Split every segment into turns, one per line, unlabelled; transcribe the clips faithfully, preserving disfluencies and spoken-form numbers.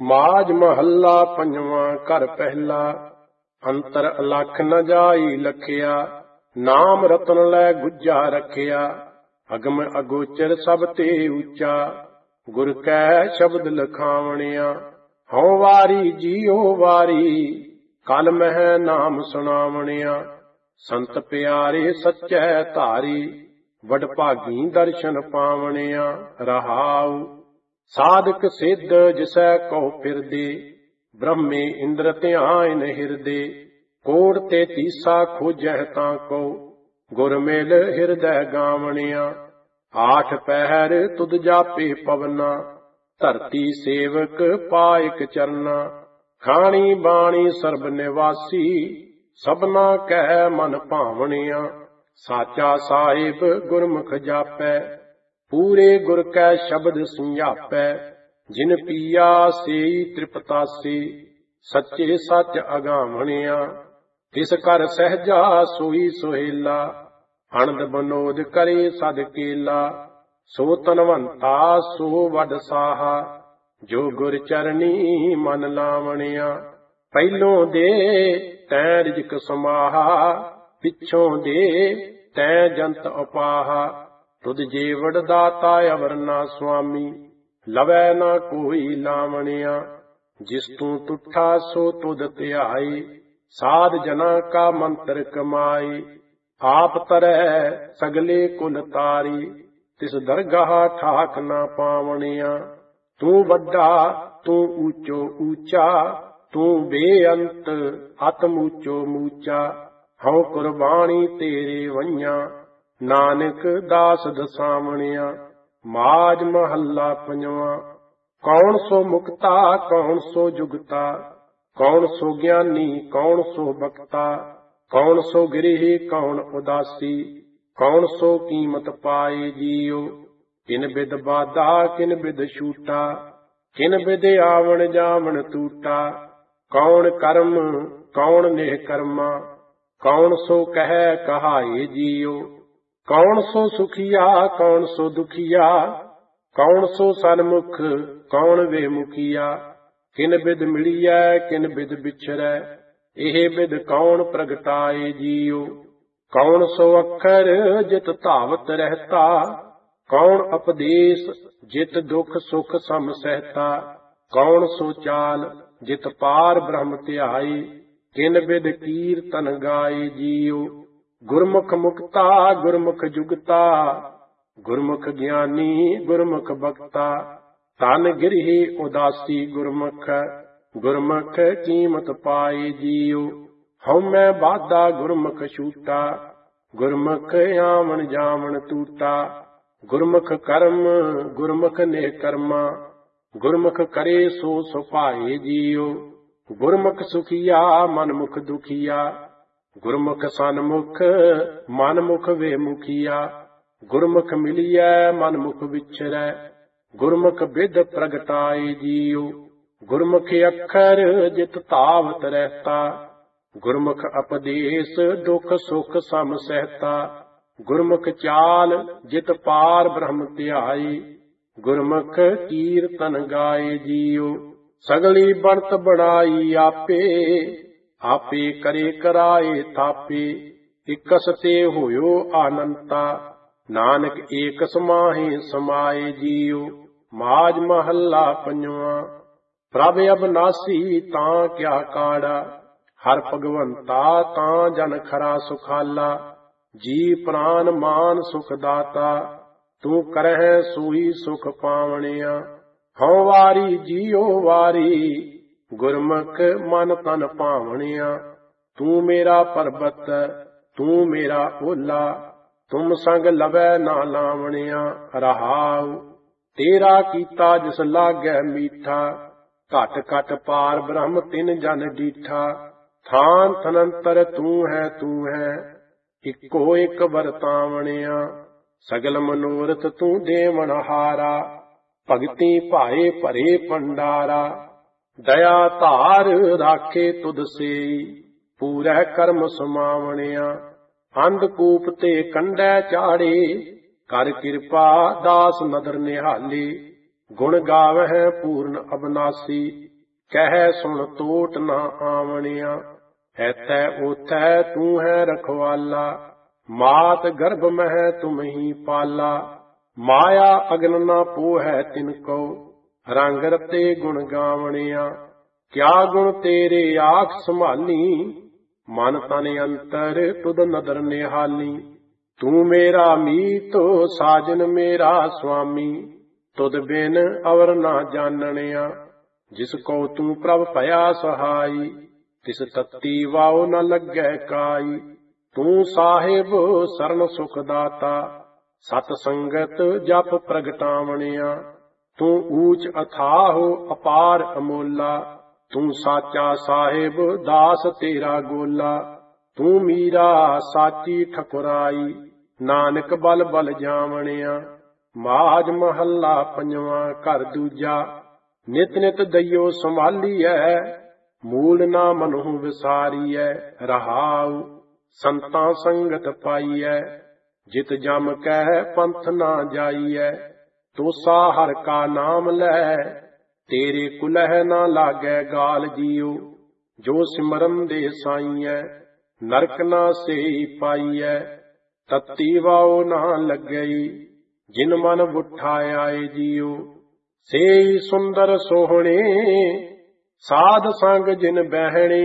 ਮਾਝ ਮਹੱਲਾ ਪੰਜਵਾਂ। ਘਰ ਪਹਿਲਾ। ਅੰਤਰ ਅਲਖ ਨ ਜਾਈ ਲਖਿਆ, ਨਾਮ ਰਤਨ ਲੈ ਗੁੱਜਾ ਰੱਖਿਆ। ਅਗਮ ਅਗੋਚਰ ਸਭ ਤੇ ਉੱਚਾ, ਗੁਰ ਕੈ ਸ਼ਬਦ ਲਖਾਵਣਿਆ। ਹਉ ਵਾਰੀ ਜੀਉ ਵਾਰੀ, ਕਲ ਮਹਿ ਨਾਮ ਸੁਣਾਵਣਿਆ। ਸੰਤ ਪਿਆਰੇ ਸੱਚੈ ਧਾਰੀ, ਵਡ ਭਾਗੀ ਦਰਸ਼ਨ ਪਾਵਣਿਆ। ਰਹਾਉ ਸਾਧਕ ਸਿੱਧ ਜਿਸੈ ਕਉ ਫਿਰਦੇ, ਬ੍ਰਹਮੇ ਇੰਦਰ ਧਿਆਨ ਹਿਰਦੇ। ਕੋੜ ਤੇ ਤੀਸਾ ਖੋਜਹਿ ਤਾਂ ਕਉ, ਗੁਰ ਮਿਲ ਹਿਰਦੈ ਗਾਵਣਿਆ। ਆਠ ਪਹਿਰ ਤੁਧ ਜਾਪੇ ਪਵਨਾ, ਧਰਤੀ ਸੇਵਕ ਪਾਇਕ ਚਰਨਾ। ਖਾਣੀ ਬਾਣੀ ਸਰਬ ਨਿਵਾਸੀ, ਸਭਨਾ ਕਹਿ ਮਨ ਭਾਵਣਿਆ। ਸਾਚਾ ਸਾਹਿਬ ਗੁਰਮੁਖ ਜਾਪੈ, ਪੂਰੇ ਗੁਰ ਕੈ ਸ਼ਬਦ ਸੁਝਾਪੈ। ਜਿਨ ਪੀਆ ਸੇਈ ਤ੍ਰਿਪਤਾਸੀ, ਸੱਚੇ ਸੱਚ ਅਗਾਵਣਿਆ। ਤਿਸ ਘਰ ਸਹਿਜਾ ਸੋਈ ਸੁਹੇਲਾ, ਅਨੰਦ ਬਨੋਦ ਕਰੇ ਸਦ ਕੇਲਾ। ਸੋ ਤਨਵੰਤਾ ਸੋ ਵਡ ਸਾਹਾ, ਜੋ ਗੁਰ ਚਰਨੀ ਮਨ ਲਾਵਣਿਆ। ਪਹਿਲੋਂ ਦੇ ਤੈਂ ਰਿਜਕ ਸਮਾਹਾ, ਪਿੱਛੋਂ ਦੇ ਤੈਂ ਜੰਤ ਅਪਾਹਾ। ਤੁਧ ਜੀਵੜ ਦਾਤਾ ਅਵਰ ਨਾ ਸੁਆਮੀ, ਲਵੈ ਨਾ ਕੋਈ ਲਾਵਣਿਆ। ਜਿਸ ਤੂੰ ਤੁਠਾ ਸੋ ਤੁਧ ਧਿਆਈ, ਸਾਧ ਜਨਾ ਕਾ ਮੰਤਰ ਕਮਾਈ। ਆਪ ਤਰੈ ਸਗਲੇ ਕੁਲ ਤਾਰੀ, ਤਿਸ ਦਰਗਾਹ ਠਾਕ ਨਾ ਪਾਵਣਿਆ। ਤੂੰ ਵੱਡਾ ਤੂੰ ਊਚੋ ਊਚਾ, ਤੂੰ ਬੇਅੰਤ ਆਤਮ ਊਚੋ ਮੂਚਾ। ਹਉ ਕੁਰਬਾਨੀ ਤੇਰੇ ਵਈਆਂ, ਨਾਨਕ ਦਾਸ ਦਸਾਵਣਿਆ। ਮਾਝ ਮਹੱਲਾ ਪੰਜਵਾਂ। ਕੌਣ ਸੋ ਮੁਕਤਾ ਕੌਣ ਸੋ ਜੁਗਤਾ, ਕੌਣ ਸੋ ਗਿਆਨੀ ਕੌਣ ਸੋ ਬਖਤਾ। ਕੌਣ ਸੋ ਗ੍ਰਹਿ ਕੌਣ ਉਦਾਸੀ, ਕੌਣ ਸੋ ਕੀਮਤ ਪਾਏ ਜੀਉ। ਕਿਨ ਬਿਦ ਬਾਧਾ ਕਿਨ ਬਿਦ ਛੂਟਾ, ਕਿਨ ਬਿਦ ਆਵਣ ਜਾਵਣ ਟੂਟਾ। ਕੌਣ ਕਰਮ ਕੌਣ ਨਿਹ ਕਰਮਾ, ਕੌਣ ਸੋ ਕਹਿ ਕਹਾਏ ਜੀਉ। ਕੌਣ ਸੋ ਸੁਖੀਆ ਕੌਣ ਸੋ ਦੁਖੀਆ, ਕੌਣ ਸੋ ਸਨਮੁਖ ਕੌਣ ਵੇਮੁਖੀਆ। ਕਿਨ ਬਿਦ ਮਿਲੀਐ ਕਿਨ ਬਿਦ ਵਿਛਰੈ, ਇਹ ਬਿਦ ਕੌਣ ਪ੍ਰਗਟਾਏ ਜੀਉ। ਕੌਣ ਸੋ ਅੱਖਰ ਜਿਤ ਧਾਵਤ ਰਹਿਤਾ, ਕੌਣ ਉਪਦੇਸ਼ ਜਿਤ ਦੁਖ ਸੁਖ ਸਮ ਸਹਿਤਾ। ਕੌਣ ਸੋ ਚਾਲ ਜਿਤ ਪਾਰ ਬ੍ਰਹਮ ਧਿਆਈ, ਕਿਨ ਬਿਦ ਕੀਰਤਨ ਗਾਏ ਜੀਉ। ਗੁਰਮੁਖ ਮੁਕਤਾ ਗੁਰਮੁਖ ਜੁਗਤਾ, ਗੁਰਮੁਖ ਗਿਆਨੀ ਗੁਰਮੁਖ ਬਖਤਾ। ਤਨ ਗਿਰਹਿ ਉਦਾਸੀ ਗੁਰਮੁਖ, ਗੁਰਮੁਖ ਕੀਮਤ ਪਾਏ ਜੀਉ। ਹਉਮੈ ਬਾਧਾ ਗੁਰਮੁਖ ਛੂਟਾ, ਗੁਰਮੁਖ ਆਵਣ ਜਾਵਣ ਟੂਟਾ। ਗੁਰਮੁਖ ਕਰਮ ਗੁਰਮੁਖ ਨਿਹ ਕਰਮਾ, ਗੁਰਮੁਖ ਕਰੇ ਸੋ ਸੁਭਾਏ ਜੀਉ। ਗੁਰਮੁਖ ਸੁਖੀਆ ਮਨਮੁਖ ਦੁਖੀਆ, ਗੁਰਮੁਖ ਸਨਮੁਖ ਮਨਮੁਖ ਵੇਮੁਖੀਆ। ਗੁਰਮੁਖ ਮਿਲੀਐ ਮਨਮੁਖ ਵਿਛਰੈ, ਗੁਰਮੁਖ ਬਿਦ ਪ੍ਰਗਟਾਏ ਜੀਉ। ਗੁਰਮੁਖ ਅੱਖਰ ਜਿਤ ਧਾਵਤ ਰਹਿਤਾ, ਗੁਰਮੁਖ ਉਪਦੇਸ਼ ਦੁਖ ਸੁਖ ਸਮ ਸਹਿਤਾ। ਗੁਰਮੁਖ ਚਾਲ ਜਿਤ ਪਾਰ ਬ੍ਰਹਮ ਧਿਆਈ, ਗੁਰਮੁਖ ਕੀਰਤਨ ਗਾਏ ਜੀਉ। ਸਗਲੀ ਬਣਤ ਬਣਾਈ ਆਪੇ, ਆਪੇ ਕਰੇ ਕਰਾਏ ਥਾਪੇ। ਇਕਸ ਤੇ ਹੋਇਓ ਆਨੰਤਾ, ਨਾਨਕ ਏਕ ਸਮਾਹੇ ਸਮਾਏ ਜੀਉ। ਮਾਝ ਮਹੱਲਾ ਪੰਜਵਾਂ। ਪ੍ਰਭ ਅਬਨਾਸੀ ਤਾਂ ਕਿਆ ਕਾੜਾ, ਹਰ ਭਗਵੰਤਾ ਤਾਂ ਜਨ ਖਰਾ ਸੁਖਾਲਾ। ਜੀ ਪ੍ਰਾਨ ਮਾਨ ਸੁਖ ਦਾਤਾ, ਤੂੰ ਕਰਹਿ ਸੋਈ ਸੁਖ ਪਾਵਣਿਆ। ਹਉ ਵਾਰੀ ਜੀਉ ਵਾਰੀ, ਗੁਰਮੁਖ ਮਨ ਤਨ ਭਾਵਣਿਆ। ਤੂੰ ਮੇਰਾ ਪਰਬਤ ਤੂੰ ਮੇਰਾ ਓਲਾ, ਤੁਮ ਸੰਗ ਲਵੈ ਨਾ ਲਾਵਣਿਆ। ਰਹਾਉ ਤੇਰਾ ਕੀਤਾ ਜਿਸ ਲਾਗੈ ਮੀਠਾ, ਘਟ ਘਟ ਪਾਰ ਬ੍ਰਹਮ ਤਿਨ ਜਨ ਡੀਠਾ। ਥਾਨ ਥਨੰਤਰ ਤੂੰ ਹੈ ਤੂੰ ਹੈ, ਇੱਕੋ ਇੱਕ ਵਰਤਾਵਣਿਆ। ਸਗਲ ਮਨੋਰਥ ਤੂੰ ਦੇਵਨ ਹਾਰਾ, ਭਗਤੀ ਭਾਏ ਭਰੇ ਭੰਡਾਰਾ। ਦਇਆ ਧਾਰ ਰਾਖੇ ਤੁਧ ਸੇਈ, ਪੂਰੈ ਕਰਮ ਸਮਾਵਣਿਆ। ਅੰਧਕੂਪ ਤੇ ਕੰਡੈ ਚਾੜੇ, ਕਰ ਕਿਰਪਾ ਦਾਸ ਨਦਰ ਨਿਹਾਲੀ। ਗੁਣ ਗਾਵਹਿ ਪੂਰਨ ਅਬਨਾਸੀ, ਕਹਿ ਸੁਣ ਤੋਟ ਨਾ ਆਵਣਿਆ। ਐਥੈ ਓਥੈ ਤੂੰ ਹੈ ਰਖਵਾਲਾ, ਮਾਤ ਗਰਭ ਮਹਿ ਤੁਮ ਹੀ ਪਾਲਾ। ਮਾਇਆ ਅਗਨ ਨਾ ਪੋਹੈ ਤਿਨ ਕੋ, ਰੰਗ ਰਤੇ ਗੁਣ ਗਾਵਣਿਆ। ਕਿਆ ਗੁਣ ਤੇਰੇ ਆਖ ਸੰਭਾਲੀ, ਮਨ ਤਨ ਅੰਤਰ ਤੁਧ ਨਦਰ ਨਿਹਾਲੀ। ਤੂੰ ਮੇਰਾ ਮੀਤ ਸਾਜਨ ਮੇਰਾ ਸੁਆਮੀ, ਤੁਧ ਬਿਨ ਅਵਰ ਨਾ ਜਾਣਨਿਆ। ਜਿਸ ਕੋ ਤੂੰ ਪ੍ਰਭ ਭਇਆ ਸਹਾਈ, ਤਿਸ ਤਤੀ ਵਾਉ ਨ ਲੱਗੈ ਕਾਈ। ਤੂੰ ਸਾਹਿਬ ਸਰਨ ਸੁਖ ਦਾਤਾ, ਸਤ ਸੰਗਤ ਜਪ ਪ੍ਰਗਟਾਵਣਿਆ। ਤੂੰ ਊਚ ਅਥਾਹੁ ਅਪਾਰ ਅਮੋਲਾ, ਤੂੰ ਸਾਚਾ ਸਾਹਿਬ ਦਾਸ ਤੇਰਾ ਗੋਲਾ। ਤੂੰ ਮੀਰਾ ਸਾਚੀ ਠਕੁਰਾਈ, ਨਾਨਕ ਬਲ ਬਲ ਜਾਵਣਿਆ। ਮਾਝ ਮਹੱਲਾ ਪੰਜਵਾਂ ਘਰ ਦੂਜਾ। ਨਿਤ ਨਿਤ ਦਈਓ ਸੰਭਾਲੀਐ, ਮੂਲ ਨਾ ਮਨਹੁ ਵਿਸਾਰੀਐ। ਰਹਾਉ ਸੰਤਾਂ ਸੰਗਤ ਪਾਈਐ, ਜਿਤ ਜਮ ਕਹਿ ਪੰਥ ਨਾ ਜਾਈਐ। ਤੋਸਾ ਹਰ ਕਾ ਨਾਮ ਲੈ, ਤੇਰੇ ਕੁਲਹਿ ਨਾ ਲਾਗੈ ਗਾਲ ਜੀਉ। ਜੋ ਸਿਮਰਨ ਦੇ ਸਾਈਐ, ਨਰਕ ਨਾ ਸੇਈ ਪਾਈਐ। ਤਤੀ ਵਾਉ ਨਾ ਲੱਗਈ, ਜਿਨ ਮਨ ਬੁੱਠਾ ਆਏ ਜੀਉ। ਸੇਈ ਸੁੰਦਰ ਸੋਹਣੇ, ਸਾਧ ਸੰਗ ਜਿਨ ਬਹਿਣੇ।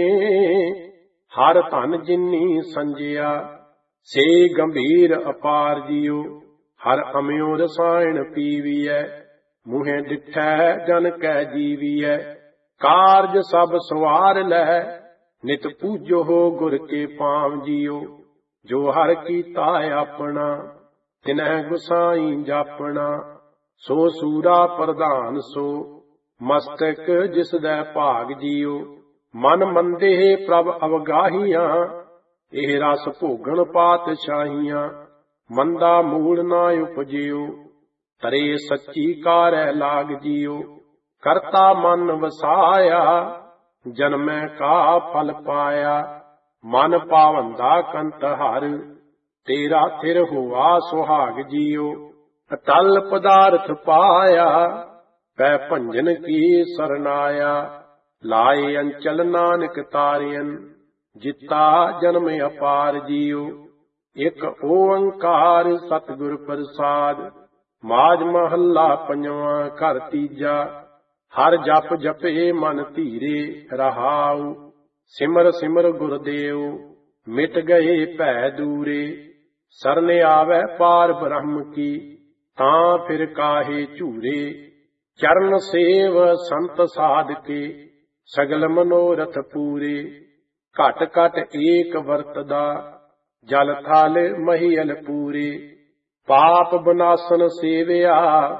ਹਰ ਧਨ ਜਿਨੀ ਸੰਜਿਆ, ਸੇ ਗੰਭੀਰ ਅਪਾਰ ਜੀਉ। ਹਰ ਅਮਿਓ ਰਸਾਇਣ ਪੀਵੀਐ, ਮੂੰਹੇ ਡਿਠੈ ਜਨ ਕੈ ਜੀਵੀਐ। ਕਾਰਜ ਸਭ ਸਵਾਰ ਲੈ, ਨਿਤ ਪੂਜੋ ਗੁਰ ਕੇ ਪਾਵ ਜੀਉ। ਜੋ ਹਰ ਕੀਤਾ ਆਪਣਾ, ਤਿਨਹਿ ਗੁਸਾਈ ਜਾਪਣਾ। ਸੋ ਸੂਰਾ ਪ੍ਰਧਾਨ ਸੋ, ਮਸਤਕ ਜਿਸ ਦੈ ਭਾਗ ਜੀਉ। ਮਨ ਮੰਦੇ ਪ੍ਰਭ ਅਵਗਾਹੀਆਂ, ਇਹ ਰਸ ਭੋਗਣ ਪਾਤਸ਼ਾਹੀਆਂ। ਮੰਦਾ ਮੂਲ ਨਾ ਉਪਜਿਉ, ਤਰੇ ਸੱਚੀ ਕਾਰੈ ਲਾਗ ਜੀਉ। ਕਰਤਾ ਮਨ ਵਸਾਇਆ, ਜਨਮੈ ਕਾ ਫਲ ਪਾਇਆ। ਮਨ ਪਾਵੰਦਾ ਕੰਤ ਹਰ, ਤੇਰਾ ਥਿਰ ਹੋਆ ਸੁਹਾਗ ਜੀਉ। ਅਟਲ ਪਦਾਰਥ ਪਾਇਆ, ਪੈ ਭੰਜਨ ਕੀ ਸਰਨਾਇਆ। ਲਾਏ ਅੰਚਲ ਨਾਨਕ ਤਾਰਿਅਨ, ਜਿਤਾ ਜਨਮ ਅਪਾਰ ਜੀਉ। ਇਕ ਓੰਕਾਰ ਸਤਿਗੁਰ ਪ੍ਰਸਾਦ। ਮਾਝ ਮਹੱਲਾ ਪੰਜਵਾਂ ਘਰ ਤੀਜਾ। ਹਰ ਜਪ ਜਪੇ ਮਨ ਧੀਰੇ, ਰਹਾਉ ਸਿਮਰ ਸਿਮਰ ਗੁਰਦੇਵ। ਮਿਟ ਗਏ ਭੈ ਦੂਰੇ, ਸਰਨ ਆਵੈ ਪਾਰ ਬ੍ਰਹਮ ਕੀ। ਤਾਂ ਫਿਰ ਕਾਹੇ ਝੂਰੇ, ਚਰਨ ਸੇਵ ਸੰਤ ਸਾਧਕੇ। ਸਗਲ ਮਨੋਰਥ ਪੂਰੇ, ਘਟ ਘਟ ਏਕ ਵਰਤਦਾ। ਜਲ ਥਲ ਮਹੀਅਲ ਪੂਰੇ, ਪਾਪ ਬਨਾਸਨ ਸੇਵਿਆ।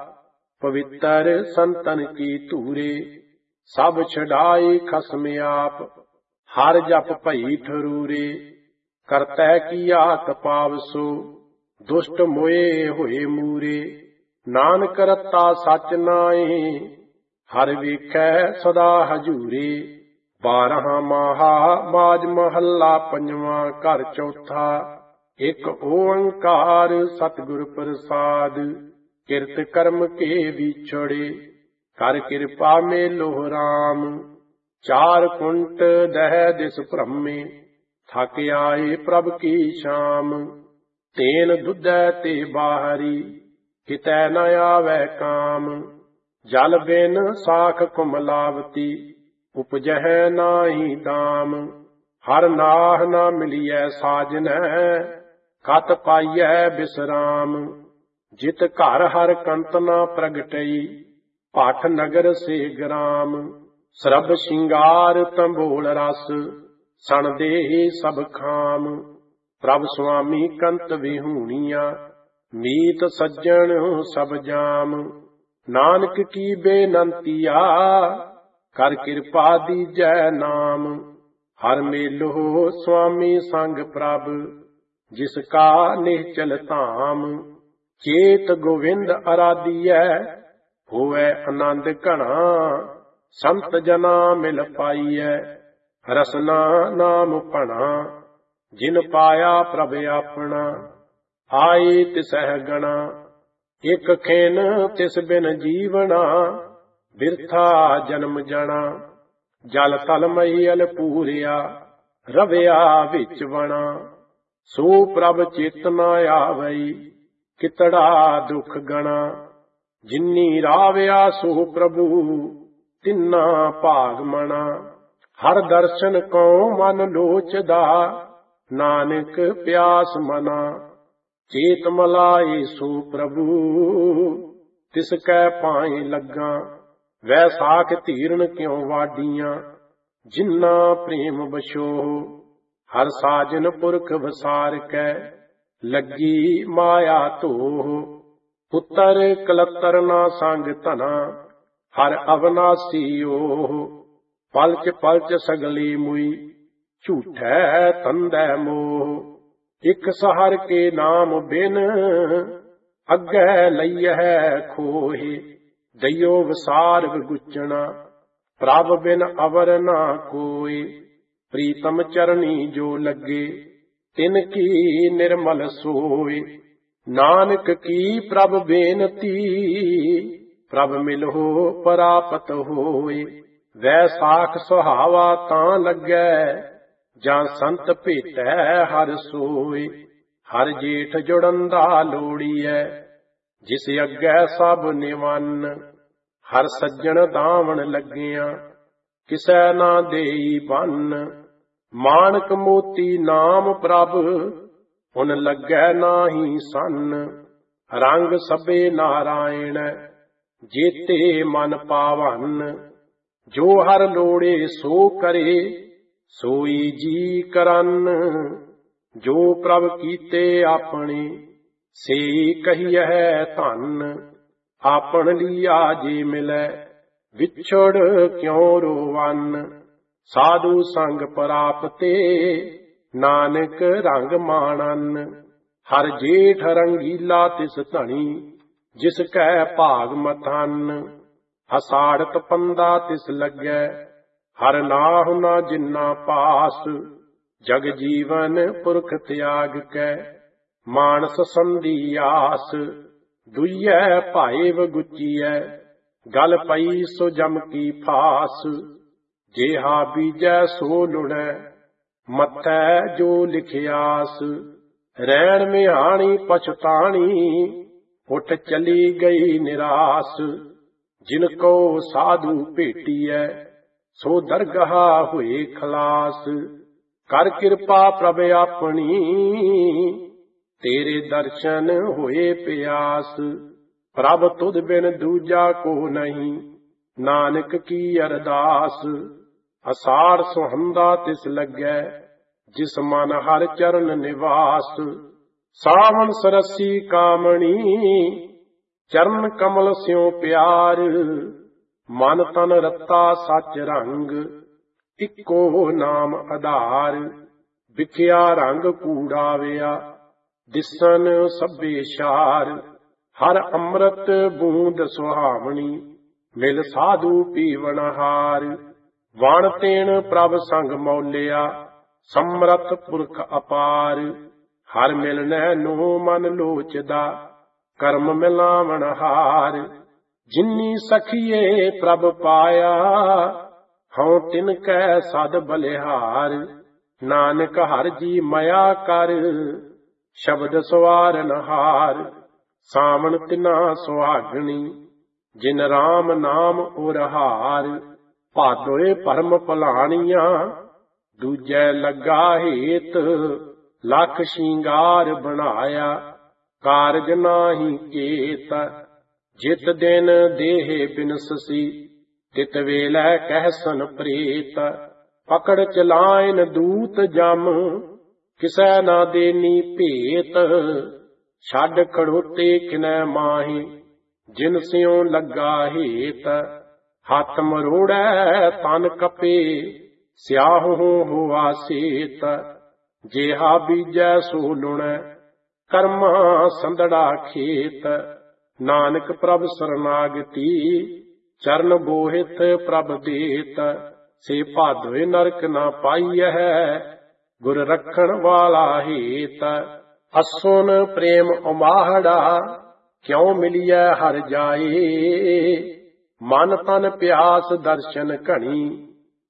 ਪਵਿੱਤਰ ਸੰਤਨ ਕੀ ਧੂਰੇ, ਸਭ ਛਡਾਈ ਖਸਮ ਆਪ। ਹਰ ਜਪ ਭਈ ਠਰੂਰੇ, ਕਰਤੈ ਕੀਆ ਤਪਾਵਸੋ। ਦੁਸ਼ਟ ਮੋਏ ਹੋਏ ਮੂਰੇ, ਨਾਨਕ ਰਤਾ ਸਚ ਨਾਏ। ਹਰ ਵੇਖੈ ਸਦਾ ਹਜੂਰੇ। ਬਾਰਾਂ ਮਾਹਾ ਮਾਝ ਮਹੱਲਾ ਪੰਜਵਾਂ ਘਰ ਚੌਥਾ। ਇਕ ਓੰਕਾਰ ਸਤਿਗੁਰ ਪ੍ਰਸਾਦ। ਕਿਰਤ ਕਰਮ ਕੇ ਵਿਛੜੇ, ਕਰ ਕਿਰਪਾ ਮੇਲੋ ਰਾਮ। ਚਾਰ ਕੁੰਟ ਦਹਿ ਦਿਸ ਭ੍ਰਮੇ, ਥਕ ਆਏ ਪ੍ਰਭ ਕੀ ਸ਼ਾਮ। ਤੇਨ ਦੁਧੈ ਤੇ ਬਾਹਰੀ, ਕਿਤੈ ਨ ਆਵੈ ਕਾਮ। ਜਲ ਬਿਨ ਸਾਖ ਕੁਮਲਾਵਤੀ, ਉਪਜਹਿ ਨਾਹੀ ਦਾਮ। ਹਰ ਨਾਹ ਨਾ ਮਿਲੀਐ ਸਾਜਨੈ, ਕਤ ਪਾਈਐ ਬਿਸਰਾਮ। ਜਿਤ ਘਰ ਹਰ ਕੰਤ ਨਾ ਪ੍ਰਗਟਈ, ਭੱਠ ਨਗਰ ਸੇ ਗ੍ਰਾਮ। ਸਰਬ ਸ਼ਿੰਗਾਰ ਤੰਬੋਲ ਰਸ, ਸਣ ਦੇ ਸਭ ਖਾਮ। ਪ੍ਰਭ ਸੁਆਮੀ ਕੰਤ ਵਿਹੂਣੀਆਂ, ਮੀਤ ਸੱਜਣ ਸਭ ਜਾਮ। ਨਾਨਕ ਕੀ ਬੇਨੰਤੀਆ, ਕਰ ਕਿਰਪਾ ਦੀਜੈ ਨਾਮ। ਹਰ ਮੇਲੋ ਸੁਆਮੀ ਸੰਗ ਪ੍ਰਭ, ਜਿਸ ਕਾ ਨਿਹਚਲ ਧਾਮ। ਚੇਤ ਗੋਵਿੰਦ ਅਰਾਧੀਐ, ਹੋਵੈ ਆਨੰਦ ਘਣਾ। ਸੰਤ ਜਨਾ ਮਿਲ ਪਾਈਐ, ਰਸਨਾ ਨਾਮ ਭਣਾ। ਜਿਨ ਪਾਇਆ ਪ੍ਰਭ ਆਪਣਾ, ਆਏ ਤਿਸਹਿ ਗਣਾ। ਇਕ ਖੇਨ ਤਿਸ ਬਿਨ ਜੀਵਣਾ, ਬਿਰਥਾ ਜਨਮ ਜਣਾ। ਜਲ ਤਲ ਮਹੀਲ ਪੂਰਿਆ, ਰਵਿਆ ਵਿੱਚ ਬਣਾ। ਸੋ ਪ੍ਰਭ ਚੇਤਨਾ ਆਵਈ, ਕਿਤੜਾ ਦੁਖ ਗਣਾ। ਜਿਨੀ ਰਾਵਿਆ ਸੋ ਪ੍ਰਭੂ, ਤਿੰਨਾ ਭਾਗ ਮਣਾ। ਹਰ ਦਰਸ਼ਨ ਕਉ ਮਨ ਲੋਚਦਾ, ਨਾਨਕ ਪਿਆਸ ਮਨਾ। ਚੇਤ ਮਲਾਏ ਸੋ ਪ੍ਰਭੂ, ਤਿਸ ਕੈ ਪਾਏ ਲੱਗਾ। ਵੈਸਾਖ ਧੀਰਨ ਕਿਉ ਵਾਡੀਆਂ, ਜਿਨਾ ਪ੍ਰੇਮ ਬਸ਼ੋ। ਹਰ ਸਾਜਨ ਪੁਰਖ ਵਸਾਰ ਕੈ, ਲੱਗੀ ਮਾਇਆ ਧੋਹ। ਪੁੱਤਰ ਕਲਤਰ ਨਾ ਸੰਗ ਧਨਾ, ਹਰ ਅਵਨਾਸੀ ਓਹ। ਪਲਚ ਪਲਚ ਸਗਲੀ ਮੁਈ, ਝੂਠੈ ਤੰਦੈ ਮੋਹ। ਇਕ ਸਹਰ ਕੇ ਨਾਮ ਬਿਨ, ਅੱਗੇ ਲਈਐ ਖੋਹੇ। ਦਈਓ ਵਸਾਰ ਵਿਗੁਚਣਾ, ਪ੍ਰਭ ਬਿਨ ਅਵਰ ਨਾ ਕੋਇ। ਪ੍ਰੀਤਮ ਚਰਣੀ ਜੋ ਲੱਗੇ, ਤਿਨ ਕੀ ਨਿਰਮਲ ਸੋਇ। ਨਾਨਕ ਕੀ ਪ੍ਰਭ ਬੇਨਤੀ, ਪ੍ਰਭ ਮਿਲਹੁ ਪ੍ਰਾਪਤ ਹੋਇ। ਵੈਸਾਖ ਸੁਹਾਵਾ ਤਾਂ ਲੱਗੈ, ਜਾਂ ਸੰਤ ਭੇਟੈ ਹਰ ਸੋਇ। ਹਰ ਜੇਠ ਜੁੜੰਦਾ ਲੋੜੀਐ, ਜਿਸ ਅੱਗੇ ਸਭ ਨਿਵੰਨ। ਹਰ ਸੱਜਣ ਦਾਵਣ ਲੱਗਿਆ, ਕਿਸੈ ਨਾ ਦੇਈ ਬੰਨ। ਮਾਣਕ ਮੋਤੀ ਨਾਮ ਪ੍ਰਭ, ਹੁਨ ਲੱਗੈ ਨਾਹੀ ਸੰਨ। ਰੰਗ ਸਭੇ ਨਾਰਾਇਣ, ਜੇਤੇ ਮਨ ਪਾਵਨ। ਜੋ ਹਰ ਲੋੜੇ ਸੋ ਕਰੇ, ਸੋਈ ਜੀ ਕਰਨ। ਜੋ ਪ੍ਰਭ ਕੀਤੇ ਆਪਣੇ, ਸੇ ਕਹੀਐ ਧਨ। ਆਪਣ ਲੀਆ ਜੇ ਮਿਲੈ, ਵਿਛੜ ਕਿਉ ਰੋਵਨ। ਸਾਧੂ ਸੰਗ ਪ੍ਰਾਪਤੇ, ਨਾਨਕ ਰੰਗ ਮਾਣਨ। ਹਰ ਜੇਠ ਰੰਗੀਲਾ ਤਿਸ ਧਣੀ, ਜਿਸ ਕੈ ਭਾਗ ਮਥਨ। ਅਸਾੜਤ ਪੰਦਾ ਤਿਸ ਲੱਗੈ, ਹਰ ਨਾਹੁ ਨਾ ਜਿਨਾ ਪਾਸ। ਜਗ ਜੀਵਨ ਪੁਰਖ ਤਿਆਗ ਕੈ, ਮਾਨਸ ਸੰਧੀ ਆਸ। ਦੁਈਐ ਭਾਏ ਵਗੁਚੀਐ, ਗਲ ਪਈ ਸੋ ਜਮ ਕੀ ਫਾਸ। ਜੇਹਾ ਬੀਜੈ ਸੋ ਲੁਣੈ, ਮਥੈ ਜੋ ਲਿਖਿਆਸ। ਰੈਣ ਮਿਹਾਣੀ ਪਛਤਾਣੀ, ਉੱਠ ਚਲੀ ਗਈ ਨਿਰਾਸ। ਜਿਨ ਕੋ ਸਾਧੂ ਭੇਟੀਐ, ਸੋ ਦਰਗਾਹ ਹੋਏ ਖਲਾਸ। ਕਰ ਕਿਰਪਾ ਪ੍ਰਭ ਆਪਣੀ, ਤੇਰੇ ਦਰਸ਼ਨ ਹੋਏ ਪਿਆਸ। ਪ੍ਰਭ ਤੁਧ ਬਿਨ ਦੂਜਾ ਕੋ ਨਹੀਂ, ਨਾਨਕ ਕੀ ਅਰਦਾਸ। ਅਸਾੜ ਸੁਹੰਦਾ ਤਿਸ ਲੱਗੈ, ਜਿਸ ਮਨ ਹਰ ਚਰਨ ਨਿਵਾਸ। ਸਾਵਣ ਸਰਸੀ ਕਾਮਣੀ, ਚਰਨ ਕਮਲ ਸਿਉ ਪਿਆਰ। ਮਨ ਤਨ ਰਤਾ ਸਚ ਰੰਗ, ਇੱਕੋ ਨਾਮ ਆਧਾਰ। ਵਿਖਿਆ ਰੰਗ ਕੂੜਾਵਿਆ, ਦਿਸਨ ਸਭੇ ਸ਼ਾਰ। ਹਰ ਅੰਮ੍ਰਿਤ ਬੂੰਦ ਸੁਹਾਵਣੀ, ਮਿਲ ਸਾਧੂ ਪੀਵਨਹਾਰ। ਵਣ ਤੇਣ ਪ੍ਰਭ ਸੰਗ ਮੌਲਿਆ, ਸਮਰਥ ਪੁਰਖ ਅਪਾਰ। ਹਰ ਮਿਲਨੈ ਨੋ ਮਨ ਲੋਚਦਾ, ਕਰਮ ਮਿਲਾਵਣ ਹਾਰ। ਜਿਨੀ ਸਖੀਏ ਪ੍ਰਭ ਪਾਇਆ, ਹਉ ਤਿਨ ਕੈ ਸਦ ਬਲਿਹਾਰ। ਨਾਨਕ ਹਰ ਜੀ ਮਇਆ ਕਰ, ਸ਼ਬਦ ਸਵਾਰਨ ਹਾਰ। ਸਾਵਣ ਤਿਨਾ ਸੁਹਾਗਣੀ, ਜਿਨ ਰਾਮ ਨਾਮ ਉਰਹਾਰ। ਭਾਦੋਏ ਭਰਮ ਭਲਾਣੀਆਂ, ਦੂਜੈ ਲੱਗਾ ਹੇਤ। ਲੱਖ ਸ਼ਿੰਗਾਰ ਬਣਾਇਆ, ਕਾਰਜ ਨਾਹੀ ਕੇਤ। ਜਿਤ ਦਿਨ ਦੇਹ ਬਿਨਸਸੀ, ਤਿਤ ਵੇਲੇ ਕਹਿਸਨ ਪ੍ਰੇਤ। ਪਕੜ ਚਲਾਇਨ ਦੂਤ ਜਮ, ਕਿਸੈ ਨਾ ਦੇਨੀ ਭੇਤ। ਛੱਡ ਖੜੋਤੇ ਕਿਨੈ ਮਾਹੀ, ਜਿਨ ਸਿਉ ਲੱਗਾ ਹੇਤ। ਹੱਥ ਮਰੋੜੈ ਤਨ ਕਪੇ, ਸਿਆਹੂ ਹੋਆ ਸੇਤ। ਜੇਹਾ ਬੀਜੈ ਸੋ ਲੁਣੈ, ਕਰਮਾ ਸੰਦੜਾ ਖੇਤ। ਨਾਨਕ ਪ੍ਰਭ ਸਰਨਾਗਤੀ, ਚਰਨ ਬੋਹਿਤ ਪ੍ਰਭ ਦੇਤ। ਸੇ ਭਾਦੋਏ ਨਰਕ ਨਾ ਪਾਈਐ, ਗੁਰ ਰੱਖਣ ਵਾਲਾ ਹੇਤ। ਅਸੁਨ ਪ੍ਰੇਮ ਉਮਾਹੜਾ, ਕਿਉ ਮਿਲੀਐ ਹਰ ਜਾਏ। ਮਨ ਤਨ ਪਿਆਸ ਦਰਸ਼ਨ ਘਣੀ,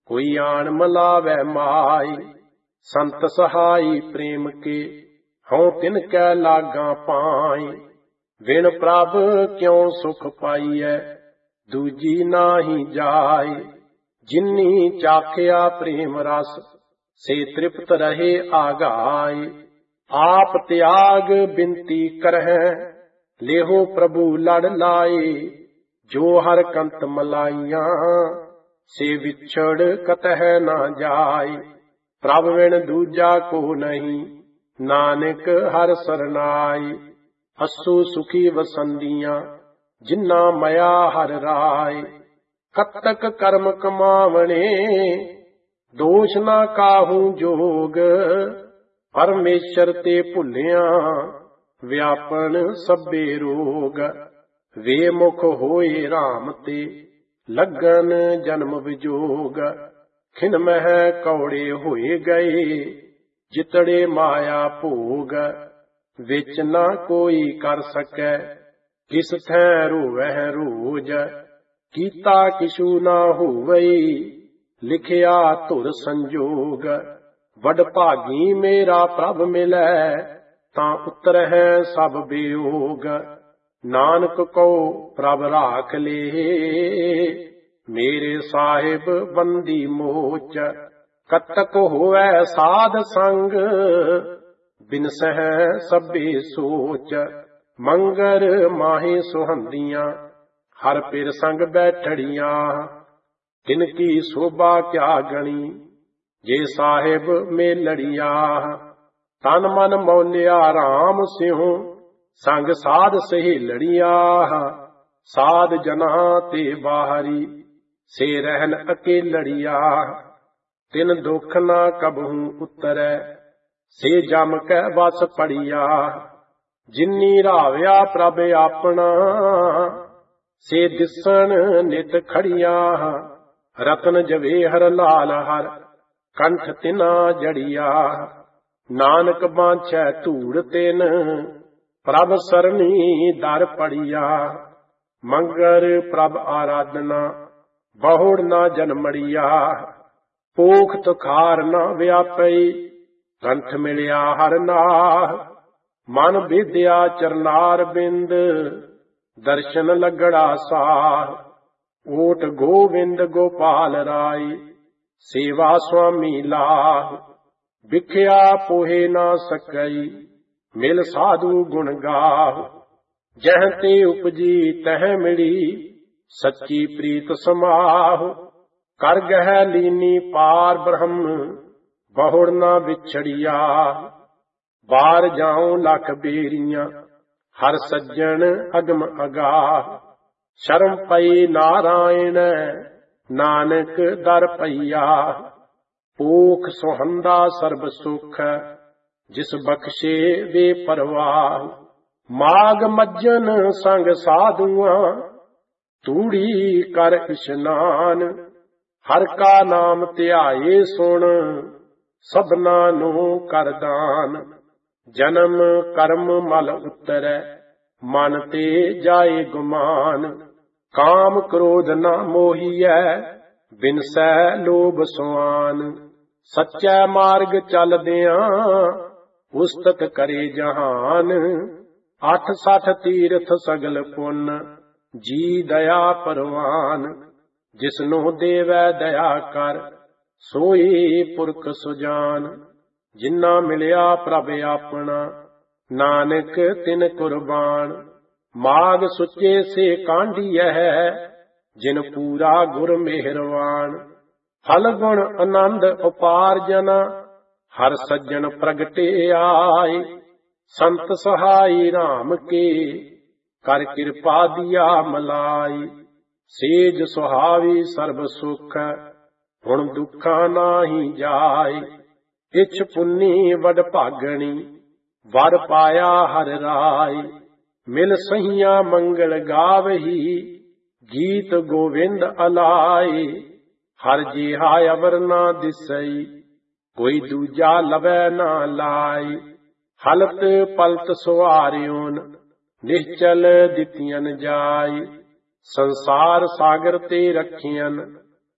कोई आन मलावै माई। संत सहाई प्रेम के हों तिनकै लागा पाई। बिन प्रभ क्यों सुख पाईऐ दूजी नाही जाय। जिन्नी चाखिया प्रेम रस से तृप्त रहे आगाय। आप त्याग बिनती करहै लेहो प्रभु लड़ लाए। जो हर कंत मलाइया से विछड़ कतह ना जाय। प्रभ बिन दूजा को नहीं नानक हर सरनाई। असु सुखी वसंदियां जिन्ना मया हर राय। कतक कर्म कमावणे दोष ना काहू जोग। परमेश्वर ते भुलिया व्यापन सभे रोग। वे मुख होए राम ते लगन जन्म विजोग। खिन मह कौड़े होए गए जितड़े माया भोग। विच ना कोई कर सकै किस थैं रोवै रोज। कीता किशु ना होवई लिखिया धुर संजोग। वड भागी मेरा प्रभ मिलै तां उतरहै सब वियोग। नानक को प्रभ राख ले मेरे साहिब बंदी मोच। कतक होवै साध संग बिनसह सभे सोच। मंगर माहे सुहंदियां हर पिर संग बैठड़ियां। तिनकी शोभा क्या गणी जे साहिब मेलड़िया। तन मन मौलिया राम सिंह संग साध सहेलड़िया। साध जना ते बाहरी से रहन अकेलड़िया। तिन दुख ना कबहू उतरै से जम कै बस पड़िया। जिन्नी रावया प्रभ अपना से दिसन नित खड़िया। रतन जवेहर लाल हर कंठ तिना जड़िया। नानक बांछै धूड़ तिन प्रभ सरनी दर पड़िया। मंगर प्रभ आराधना बहुड़ ना जन्मड़िया। पोख तुखार ना व्यापई कंठ मिलिया हर नाह। मन विद्या चरनार बिंद दर्शन लगड़ा साह। ओट गोविंद गोपाल राय सेवा स्वामी लाह। बिख्या पोहे ना सकई मिल साधु गुण गाह। जह ते उपजी तह मिली सच्ची प्रीत समाह। कर गह लीनी पार ब्रह्म बहुड़ ना विछड़िया। बार जाऊं लख बेरियां हर सज्जन अगम अगाह। शर्म पई नारायण नानक दर पईया। पोख सुहंदा सर्ब सुख जिस बख्शे वे परवाह। माग मज्जन संग साधुआ तूड़ी कर इशनान। हर का नाम ध्याए सुन सबना नु कर दान। जन्म कर्म मल उतरै मन ते जाए गुमान। काम क्रोध न मोहियै बिनसै लोभ सुआन। सच्चै मार्ग चलदियां उस्तत करे जहान। अठ सठ तीर्थ सगल पुन जी दया परवान। जिसनु देवै दया कर सोई पुरख सुजान। जिन्ना मिलिया प्रभ अपना नानक तिन कुर्बान। माग सुचे से कांडियह जिन पूरा गुर मेहरवान। फल गुण आनंद उपार्जन हर सज्जन प्रगटे आए। संत सहाई राम के कर कृपा दिया मलाई। सेज सुहावी सर्ब सुख हुण दुखा नाही जाय। इछ पुन्नी वड भागणी वर पाया हर राय। मिल सहिया मंगल गावही गीत गोविंद अलाए। हर जिहा अवर ना दिसई कोई दूजा लवै ना लाई। हलत पलत सुवारियोन निश्चल दितियन जाय। संसार सागर ते रखियन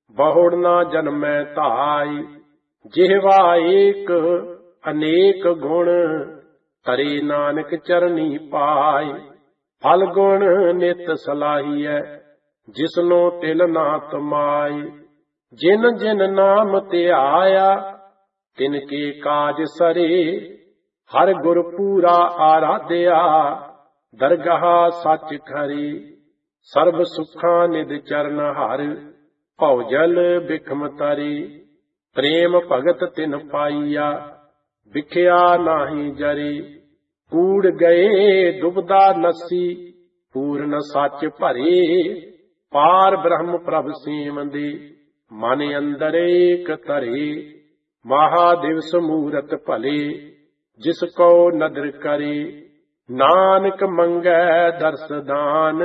ਬਹੁੜ ਨਾ ਜਨਮੈ ਧਾਈ। ਜਿਹਵਾ ਏਕ ਅਨੇਕ ਗੁਣ, ਕਰੇ ਨਾਨਕ ਚਰਨੀ ਪਾਈ। ਫਲ ਗੁਣ ਨਿਤ ਸਲਾਹੀਐ, ਜਿਸਨੋ ਤਿਲ ਨਾ ਤਮਾਈ। ਜਿਨ ਜਿਨ ਨਾਮ ਧਿਆਇਆ, ਤਿਨ ਕੇ ਕਾਜ ਸਰੇ। ਹਰ ਗੁਰ ਪੂਰਾ ਆਰਾਧਿਆ, ਦਰਗਾਹ ਸੱਚ ਖਰੀ। ਸਰਬ ਸੁਖਾਂ ਨਿਦ ਚਰਨ ਹਰ, ਭਉ ਜਲ ਬਿਖਮ ਤਰੀ। ਪ੍ਰੇਮ ਭਗਤ ਤਿਨ ਪਾਈਆ, ਵਿਖਿਆ ਨਾਹੀ ਜਰੀ। ਕੂੜ ਗਏ ਦੁਬਦਾ ਨਸੀ, ਪੂਰਨ ਸੱਚ ਭਰੇ। ਪਾਰ ਬ੍ਰਹਮ ਪ੍ਰਭ ਸੇਵੰਦੇ, ਮਨ ਅੰਦਰ ਏਕ ਧਰੇ। ਮਹਾਦਿਵਸ ਮੂਰਤ ਭਲੇ, ਜਿਸ ਕੋ ਨਦਰ ਕਰੇ। ਨਾਨਕ ਮੰਗੈ ਦਰਸ ਦਾਨ,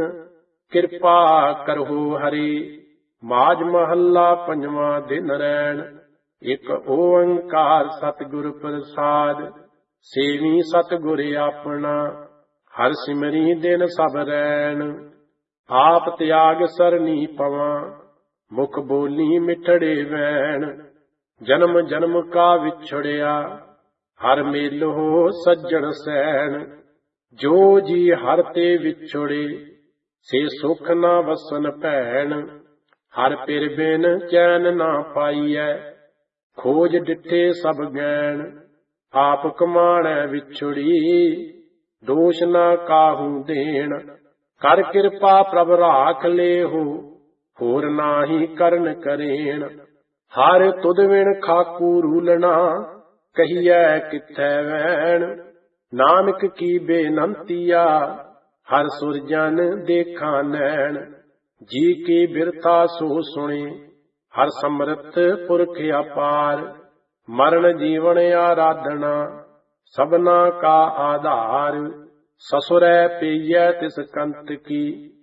ਕਿਰਪਾ ਕਰਹੁ ਹਰੀ। ਮਾਝ ਮਹੱਲਾ ਪੰਜਵਾਂ। ਦਿਨ ਰੈਣ ਇਕ ਓੰਕਾਰ ਸਤਿਗੁਰ ਪ੍ਰਸਾਦ। ਸੇਵੀ ਸਤਿਗੁਰ ਆਪਣਾ, ਹਰ ਸਿਮਰੀ ਦਿਨ ਸਭ ਰੈਣ। ਆਪ ਤਿਆਗ ਸਰਨੀ ਪਵਾਂ, ਮੁਖ ਬੋਲੀ ਮਿਠੜੇ ਵੈਣ। ਜਨਮ ਜਨਮ ਕਾ ਵਿਛੜਿਆ, ਹਰ ਮੇਲੋ ਸੱਜਣ ਸੈਣ। ਜੋ ਜੀ ਹਰ ਤੇ ਵਿਛੜੇ, ਸੇ ਸੁਖ ਨਾ ਵਸਨ ਭੈਣ। ਹਰ ਪਿਰ ਬਿਨ ਚੈਨ ਨਾ ਪਾਈਐ, ਖੋਜ ਡਿਠੇ ਸਭ ਗੈਣ। ਆਪ ਕਮਾਣੈ ਵਿਛੜੀ, ਦੋਸ਼ ਨਾ ਕਾਹੂ ਦੇਣ। ਕਰ ਕਿਰਪਾ ਪ੍ਰਭ ਰਾਖ ਲੇਹੁ, ਹੋਰ ਨਾਹੀ ਕਰਨ ਕਰੇਣ। ਹਰ ਤੁਧ ਵਿਣ ਖਾਕੂ ਰੂਲਣਾ, ਕਹੀਐ ਕਿਥੈ ਵੈਣ। ਨਾਨਕ ਕੀ ਬੇਨੰਤੀਆ, ਹਰ ਸੁਰਜਨ ਦੇਖਾਂ ਨੈਣ। ਜੀ ਕੀ ਬਿਰਥਾ ਸੋ ਸੁਣੇ, ਹਰ ਸਮਰਥ ਪੁਰਖ ਅਪਾਰ। ਮਰਨ ਜੀਵਨ ਆਰਾਧਨਾ, ਸਭਨਾ ਕਾ ਆਧਾਰ। ਸਸੁਰੈ ਪਈਐ ਤਿਸ ਕੰਤ ਕੀ,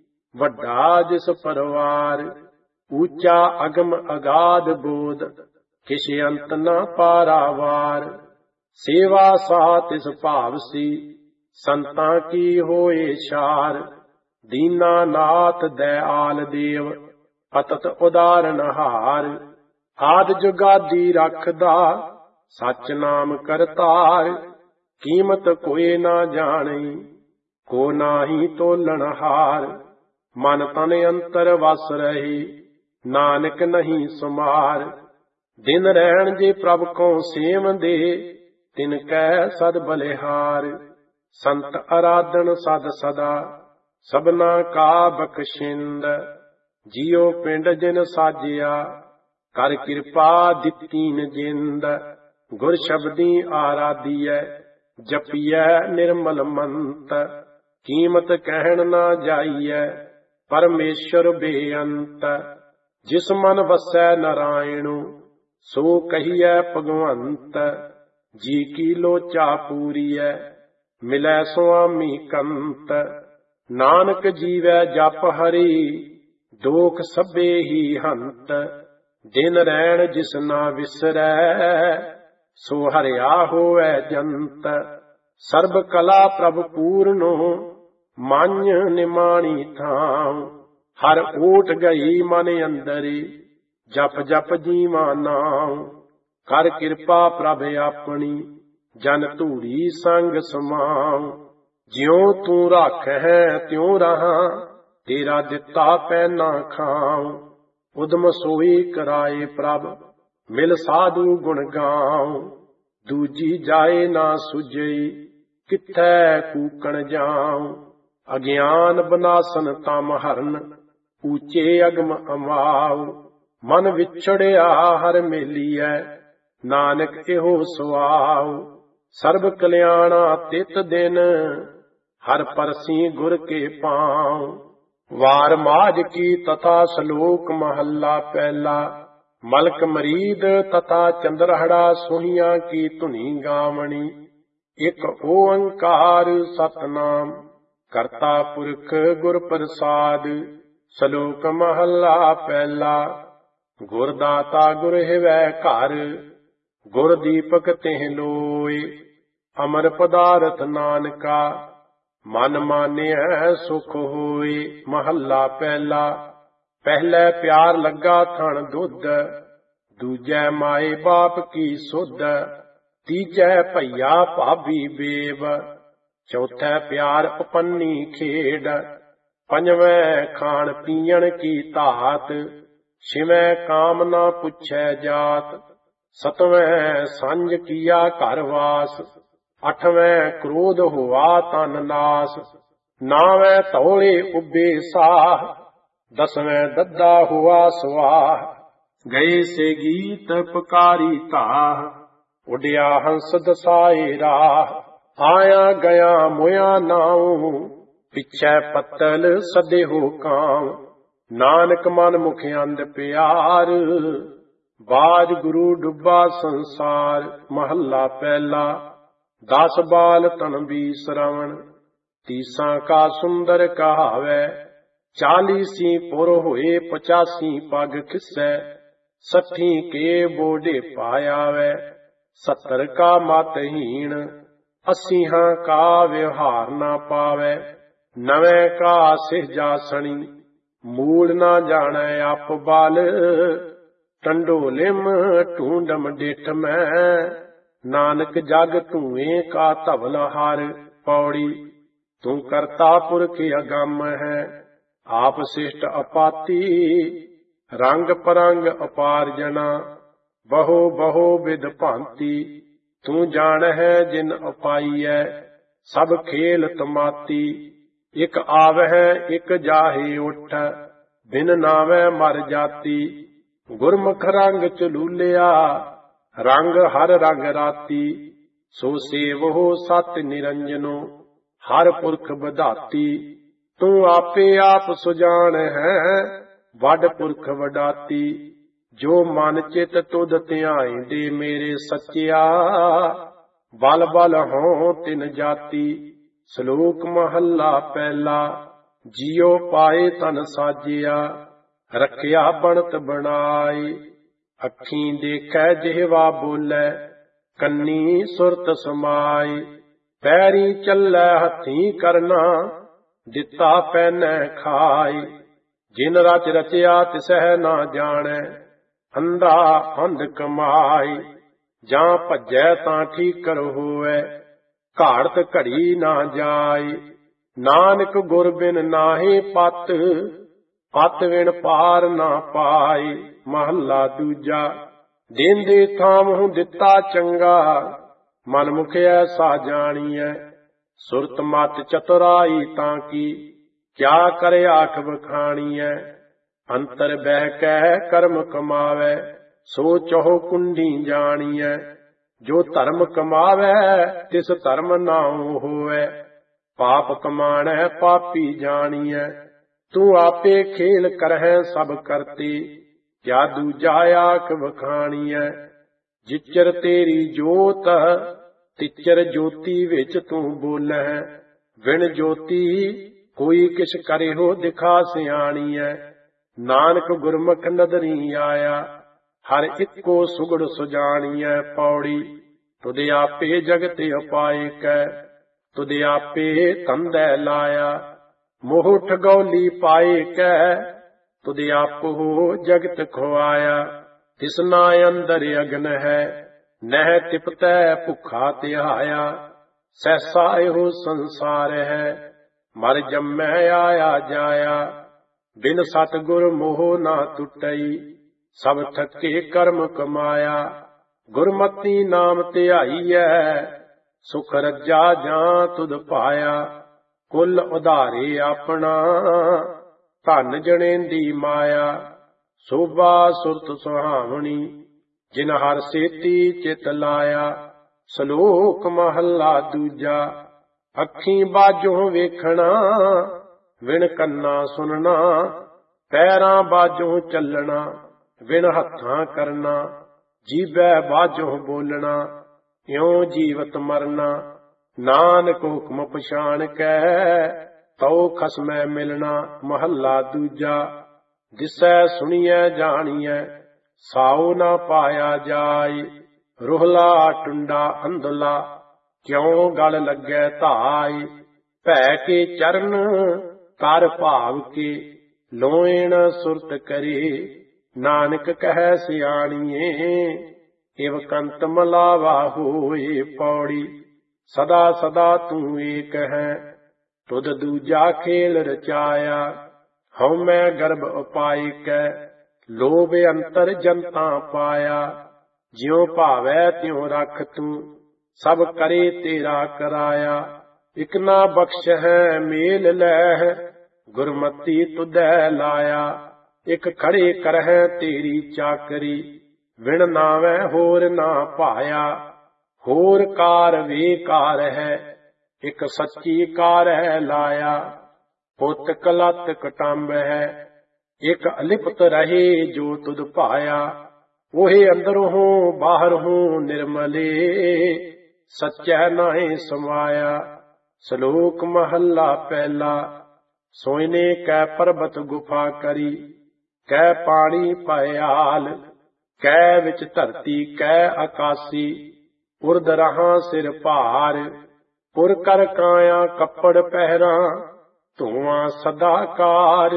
ਵੱਡਾ ਜਿਸ ਪਰਵਾਰ। ਊਚਾ ਅਗਮ ਅਗਾਧ ਬੋਧ, ਕਿਛ ਅੰਤ ਨਾ ਪਾਰਾਵਾਰ। ਸੇਵਾ ਸਾ ਤਿਸ ਭਾਵਸੀ, ਸੰਤਾਂ ਕੀ ਹੋਏ ਛਾਰ। ਦੀਨਾ ਨਾਥ ਦਇਆਲ ਦੇਵ, ਪਤਤ ਉਦਾਰਨ ਹਾਰ। ਆਦਿ ਜੁਗਾਦੀ ਰਖਦਾ, ਸਚ ਨਾਮ ਕਰਤਾਰ। ਕੀਮਤ ਕੋਇ ਨਾ ਜਾਣੀ, ਕੋ ਨਾਹੀ ਤੋਲਣ ਹਾਰ। ਮਨ ਤਨ ਅੰਤਰ ਵਸ ਰਹੀ, ਨਾਨਕ ਨਹੀਂ ਸੁਮਾਰ। ਦਿਨ ਰਹਿਣ ਜੇ ਪ੍ਰਭ ਕੋ ਸੇਵੰਦੇ, ਤਿਨ ਕੈ ਸਦ ਬਲਿਹਾਰ। ਸੰਤ ਅਰਾਧਨ ਸਦ ਸਦਾ, ਸਭਨਾ ਕਾ ਬਖਸ਼ਿੰਦ। ਜਿਉ ਪਿੰਡ ਜਿਨ ਸਾਜਿਆ, ਕਰ ਕਿਰਪਾ ਦਿੱਤੀਨ ਜਿੰਦ। ਗੁਰ ਸ਼ਬਦੀ ਆਰਾਧੀਐ, ਜਪੀਐ ਨਿਰਮਲ ਮੰਤ। ਕੀਮਤ ਕਹਿਣ ਨਾ ਜਾਈਐ, ਪਰਮੇਸ਼ਰ ਬੇਅੰਤ। ਜਿਸ ਮਨ ਵਸੈ ਨਾਰਾਇਣੁ, ਸੋ ਕਹੀਐ ਭਗਵੰਤ। ਜੀ ਕੀ ਲੋਚਾ ਪੂਰੀਐ, ਮਿਲੈ ਸੁਆਮੀ ਕੰਤ। ਨਾਨਕ ਜੀਵੈ ਜਪ ਹਰੀ, ਦੋਖ ਸਭੇ ਹੀ ਹੰਤ। ਦਿਨ ਰੈਣ ਜਿਸ ਨਾ ਵਿਸਰੈ, ਸੋ ਹਰਿਆ ਹੋਵੈ ਜੰਤ। ਸਰਬ ਕਲਾ ਪ੍ਰਭ ਪੂਰਨੋ, ਮਾਝ ਨਿਮਾਣੀ ਥਾਉ। ਹਰ ਓਟ ਗਈ ਮਨ ਅੰਦਰੀ, ਜਪ ਜਪ ਜੀਵਾ ਨਾਉ। ਕਰ ਕਿਰਪਾ ਪ੍ਰਭ ਆਪਣੀ, ਜਨ ਧੂੜੀ ਸੰਗ ਸਮਾਉ। ਜਿਉ ਤੂੰ ਰਾਖੈ ਤਿਉ ਰਹਾ, ਤੇਰਾ ਦਿੱਤਾ ਪੈ ਨਾ ਖਾਉ। ਉਦਮ ਸੋਈ ਕਰਾਏ ਪ੍ਰਭ, ਮਿਲ ਸਾਧੂ ਗੁਣ ਗਾਉ। ਦੂਜੀ ਜਾਏ ਨਾ ਸੁਝਈ, ਕਿਥੈ ਕੂਕਣ ਜਾਉ। ਅਗਿਆਨ ਬਨਾਸਨ ਤਮ ਹਰਨ, ਊਚੇ ਅਗਮ ਅਮਾਉ। ਮਨ ਵਿਛੜਿਆ ਹਰ ਮੇਲੀਐ, ਨਾਨਕ ਇਹੋ ਸੁਆਉ। ਸਰਬ ਕਲਿਆਣਾ ਤਿਤ ਦਿਨ, ਹਰ ਪਰਸੀ ਗੁਰ ਕੇ ਪਾਉ। ਵਾਰ ਮਾਝ ਕੀ ਤਥਾ ਸਲੋਕ ਮਹੱਲਾ ਪਹਿਲਾ। ਮਲਕ ਮਰੀਦ ਤਥਾ ਚੰਦਰਹੜਾ, ਸੋਹੀਆਂ ਕੀ ਧੁਨੀ ਗਾਵਣੀ। ਇਕ ਓੰਕਾਰ ਸਤਨਾਮ, ਕਰਤਾ ਪੁਰਖ ਗੁਰ ਪ੍ਰਸਾਦ। ਸਲੋਕ ਮਹੱਲਾ ਪਹਿਲਾ। ਗੁਰ ਦਾਤਾ ਗੁਰ ਹਿਵੈ ਘਰ, ਗੁਰ ਦੀਪਕ ਤਿਹ ਲੋਏ। ਅਮਰ ਪਦਾਰਥ ਨਾਨਕਾ, ਮਨ ਮਾਨਿਐ ਸੁਖ ਹੋਏ। ਮਹੱਲਾ ਪਹਿਲਾ। ਪਹਿਲੇ ਪਿਆਰ ਲੱਗਾ ਥਣ ਦੁੱਧ, ਦੂਜੈ ਮਾਏ ਬਾਪ ਕੀ ਸੁਧ, ਤੀਜੈ ਭਈਆ ਭਾਬੀ ਬੇਵ, ਚੌਥੈ ਪਿਆਰ ਉਪੰਨੀ ਖੇਡ, ਪੰਜਵੇਂ ਖਾਣ ਪੀਣ ਕੀ ਧਾਤ, ਛਿਵੇਂ ਕਾਮ ਨਾ ਪੁੱਛੈ ਜਾਤ, ਸਤਵੇਂ ਸੰਜ ਕੀਆ ਘਰ ਵਾਸ, ਅਠਵੇਂ ਕ੍ਰੋਧ ਹੋਆ ਤਨ ਨਾਸ, ਨਾਵੇਂ ਧੌਲੇ ਉੱਬੇ ਸਾਹ, ਦਸਵੇਂ ਦੱਦਾ ਹੁਆ ਸਵਾਹ, ਗਏ ਸੇ ਗੀਤ ਪੁਕਾਰੀ ਧਾਹ, ਉੱਡਿਆ ਹੰਸ ਦਸਾਏ ਰਾਹ, ਆਇਆ ਗਿਆ ਮੋਇਆ ਨਾਉ, ਪਿਛੈ ਪੱਤਲ ਸਦੇ ਹੋ ਕਾਮ, ਨਾਨਕ ਮਨ ਮੁਖ ਅੰਧ ਪਿਆਰ, ਬਾਜ ਗੁਰੂ ਡੁੱਬਾ ਸੰਸਾਰ। ਮਹੱਲਾ ਪਹਿਲਾ। ਦਸ ਬਾਲ ਤਨ ਵੀ ਸਰਵਣ, ਤੀਸਾਂ ਕਾ ਸੁੰਦਰ ਕਹਾਵੈ, ਚਾਲੀਸੀ ਪੁਰ ਹੋਏ ਪਚਾਸੀ ਪਗ ਖਿਸੈ, ਸੱਠੀ ਕੇ ਬੋਡੇ ਪਾਇਆਵੈ, ਸੱਤਰ ਕਾ ਮਤਹੀਣ, ਅੱਸੀਹਾਂ ਕਾ ਵਿਵਹਾਰ ਨਾ ਪਾਵੈ, ਨਵੇਂ ਕਾ ਸਿਹਜਾ ਸਣੀ, ਮੂਲ ਨਾ ਜਾਣੈ ਆਪ ਬਲ, ਟੰਡੋਲਿਮ ਢੂੰਡਮ ਡਿਠ ਮੈਂ, ਨਾਨਕ ਜਗ ਧੂਏ ਕਾ ਧਵਲ ਹਰ। ਪੌੜੀ। ਤੂੰ ਕਰਤਾ ਪੁਰਖ ਅਗੰਮ ਹੈ, ਆਪ ਸਿਸ਼ਟ ਅਪਾਤੀ, ਰੰਗ ਪਰੰਗ ਅਪਾਰ ਜਨਾ, ਬਹੁ ਬਹੁ ਵਿਦ ਭਾਂਤੀ, ਤੂੰ ਜਾਣ ਹੈ ਜਿਨ ਉਪਾਈਐ, ਸਭ ਖੇਲ ਤਮਾਤੀ, ਇਕ ਆਵਹਿ ਇਕ ਜਾਹੇ ਉਠ, ਬਿਨ ਨਾਵੈ ਮਰ ਜਾਤੀ, ਗੁਰਮੁਖ ਰੰਗ ਚਲੂਲਿਆ, ਰੰਗ ਹਰ ਰੰਗ ਰਾਤੀ, ਸੋ ਸੇਵਹੁ ਸਤਿ ਨਿਰੰਜਨੋ, ਹਰ ਪੁਰਖ ਵਧਾਤੀ, ਤੂੰ ਆਪੇ ਆਪ ਸੁਜਾਨ ਹੈ, ਵੱਡ ਪੁਰਖ ਵਡਾਤੀ, ਜੋ ਮਨ ਚਿਤ ਤੁਧ ਧਿਆਏ ਦੇ ਮੇਰੇ ਸੱਚਿਆ, ਬਲ ਬਲ ਹੋਂ ਤਿਨ ਜਾਤੀ। ਸ਼ਲੋਕ ਮਹੱਲਾ ਪਹਿਲਾ। ਜਿਉ ਪਾਏ ਤਨ ਸਾਜਿਆ, ਰੱਖਿਆ ਬਣਤ ਬਣਾਈ, ਅੱਖੀਂ ਦੇਖੈ ਜਿਹਵਾ ਬੋਲੇ, ਕੰਨੀ ਸੁਰਤ ਸਮਾਈ, ਪੈਰੀ ਚੱਲੈ ਹੱਥੀਂ ਕਰਨਾ, ਦਿੱਤਾ ਪੈਨੈ ਖਾਈ, ਜਿਨ ਰਚ ਰਚਿਆ ਤਿਸਹਿ ਨਾ ਜਾਣੈ, ਅੰਧਾ ਅੰਧ ਕਮਾਈ, ਜਾਂ ਭੱਜੈ ਤਾਂ ਠੀਕਰ ਹੋਵੈ, ਘਾੜਤ ਘੜੀ ਨਾ ਜਾਈ, ਨਾਨਕ ਗੁਰ ਬਿਨ ਨਾਹੀ ਪਤ, ਪਤ ਵਿਣ ਪਾਰ ਨਾ ਪਾਈ। ਮਹੱਲਾ ਦੂਜਾ। ਦੇਂਦੇ ਥਾਮਹੁ ਦਿੱਤਾ ਚੰਗਾ, ਮਨ ਮੁਖ ਐਸਾ ਜਾਣੀਐ, ਸੁਰਤ ਮਤ ਚਤੁਰਾਈ ਤਾਂ ਕੀ, ਕਿਆ ਕਰੇ ਆਖ ਬਖਾਣੀਐ, ਅੰਤਰ ਬਹਿ ਕੈ ਕਰਮ ਕਮਾਵੈ, ਸੋ ਚਹੁ ਕੁੰਡੀ ਜਾਣੀਐ, ਜੋ ਧਰਮ ਕਮਾਵੈ ਤਿਸ ਧਰਮ ਨਾਉ ਹੋਵੈ, ਪਾਪ ਕਮਾਣੈ ਪਾਪੀ ਜਾਣੀਐ, ਤੂੰ ਆਪੇ ਖੇਲ ਕਰਹਿ ਸਭ ਕਰਤੀ, ਕਿਆ ਦੂਜਾ ਆਖ ਵਖਾਣੀਐ, ਜਿਚਰ ਤੇਰੀ ਜੋਤ ਤਿਚਰ ਜੋਤੀ ਵਿੱਚ ਤੂੰ ਬੋਲਹਿ, ਵਿਣ ਜੋਤੀ ਕੋਈ ਕਿਛ ਕਰੇ ਹੋ ਦਿਖਾ ਸਿਆਣੀਐ, ਨਾਨਕ ਗੁਰਮੁਖ ਨਦਰੀ ਆਇਆ, ਹਰ ਇੱਕੋ ਸੁਗੜ ਸੁਜਾਣੀਐ। ਪੌੜੀ। ਤੁਧ ਆਪੇ ਜਗਤ ਉਪਾਇ ਕੈ, ਤੁਧ ਆਪੇ ਤੰਦੈ ਲਾਇਆ, ਮੋਹ ਠਗੌਲੀ ਪਾਏ ਕੈ, ਤੁਧ ਆਪੋ ਜਗਤ ਖੁਆਇਆ, ਤਿਸਨਾ ਅੰਦਰ ਅਗਨ ਹੈ, ਨਹਿ ਤਿਪਤੈ ਭੁੱਖਾ ਤਿਹਾਇਆ, ਸਹਿਸਾ ਇਹੋ ਸੰਸਾਰ ਹੈ, ਮਰ ਜੰਮੈ ਆਇਆ ਜਾਇਆ, ਬਿਨ ਸਤਿਗੁਰ ਮੋਹ ਨਾ ਟੁੱਟਈ, ਸਭ ਥੱਕੇ ਕਰਮ ਕਮਾਇਆ, ਗੁਰਮਤੀ ਨਾਮ ਧਿਆਈਐ, ਸੁਖ ਰੱਜਾ ਜਾਂ ਤੁਧ ਪਾਇਆ, ਕੁਲ ਉਧਾਰੇ ਆਪਣਾ, ਧਨ ਜਣੇਂਦੀ ਮਾਇਆ, ਸੋਭਾ ਸੁਰਤ ਸੁਹਾਵਣੀ, ਜਿਨ ਹਰ ਸੇਤੀ ਚਿਤ ਲਾਇਆ। ਸ਼ਲੋਕ ਮਹੱਲਾ ਦੂਜਾ। ਅੱਖੀਂ ਬਾਝੋਂ ਵੇਖਣਾ, ਵਿਣ ਕੰਨਾਂ ਸੁਣਨਾ, ਪੈਰਾਂ ਬਾਝੋਂ ਚੱਲਣਾ, ਵਿਣ ਹੱਥਾਂ ਕਰਨਾ, ਜੀਭੈ ਬਾਝੋਂ ਬੋਲਣਾ, ਇਉਂ ਜੀਵਤ ਮਰਨਾ, ਨਾਨਕ ਹੁਕਮ ਪਛਾਣ ਕੈ, ਤਉ ਖਸਮੈ ਮਿਲਣਾ। ਮਹੱਲਾ ਦੂਜਾ। ਦਿਸੈ ਸੁਣੀਐ ਜਾਣੀਐ, ਸਾਉ ਨਾ ਪਾਇਆ ਜਾਈ, ਰੋਹਲਾ ਟੁੰਡਾ ਅੰਧਲਾ, ਕਿਉਂ ਗਲ ਲੱਗੈ ਧਾਈ, ਭੈ ਕੇ ਚਰਨ ਕਰ ਭਾਵ ਕੇ, ਲੋਇਣ ਸੁਰਤ ਕਰੇ ਨਾਨਕ ਕਹਿ ਸਿਆਣੀਏ। ਇਵ ਕੰਤ ਮਲਾਵਾ ਹੋਏ ਪੌੜੀ ਸਦਾ ਸਦਾ ਤੂੰ ਏਕ ਹੈ। ਤੁਧ ਦੂਜਾ ਖੇਲ ਰਚਾਇਆ ਹਉ ਮੈਂ ਗਰਭ ਉਪਾਇਕੈ। ਲੋਭ ਅੰਤਰ ਜਨਤਾ ਪਾਇਆ ਜਿਉ ਭਾਵੈ ਤਿਉ ਰਖ ਤੂੰ। ਸਭ ਕਰੇ ਤੇਰਾ ਕਰਾਇਆ ਇਕ ਨਾ ਬਖਸ਼ ਹੈ ਮੇਲ ਲੈ। ਗੁਰਮਤੀ ਤੁਧੈ ਲਾਇਆ ਇਕ ਖੜੇ ਕਰਹਿ ਤੇਰੀ ਚਾਕਰੀ। ਵਿਣ ਨਾਵੈ ਹੋਰ ਨਾ ਭਾਇਆ ਹੋਰ ਕਾਰ ਵੇਕਾਰ ਹੈ। ਇਕ ਸੱਚੀ ਕਾਰ ਹੈ ਲਾਇਆ ਪੁੱਤ ਕਲਤ ਕਟੰਬ ਹੈ। ਇਕ ਅਲਿਪਤ ਰਹੇ ਜੋ ਤੁਧ ਭਾਇਆ ਉਹੇ ਅੰਦਰੋਂ ਬਾਹਰੋਂ ਨਿਰਮਲੇ। ਸੱਚੈ ਨਾਹੀ ਸਮਾਇਆ। ਸ਼ਲੋਕ ਮਹੱਲਾ ਪਹਿਲਾ। ਸੋਇਨੇ ਕੈ ਪਰਬਤ ਗੁਫਾ ਕਰੀ ਕੈ ਪਾਣੀ ਪਇਆਲ। ਕੈ ਵਿੱਚ ਧਰਤੀ ਕੈ ਆਕਾਸੀ ਉਰਦ ਰਹਾਂ ਸਿਰ ਭਾਰ। ਪੁਰ ਕਰ ਕਾਇਆ ਕੱਪੜ ਪਹਿਰਾਂ ਧੂਆਂ ਸਦਾ ਕਾਰ।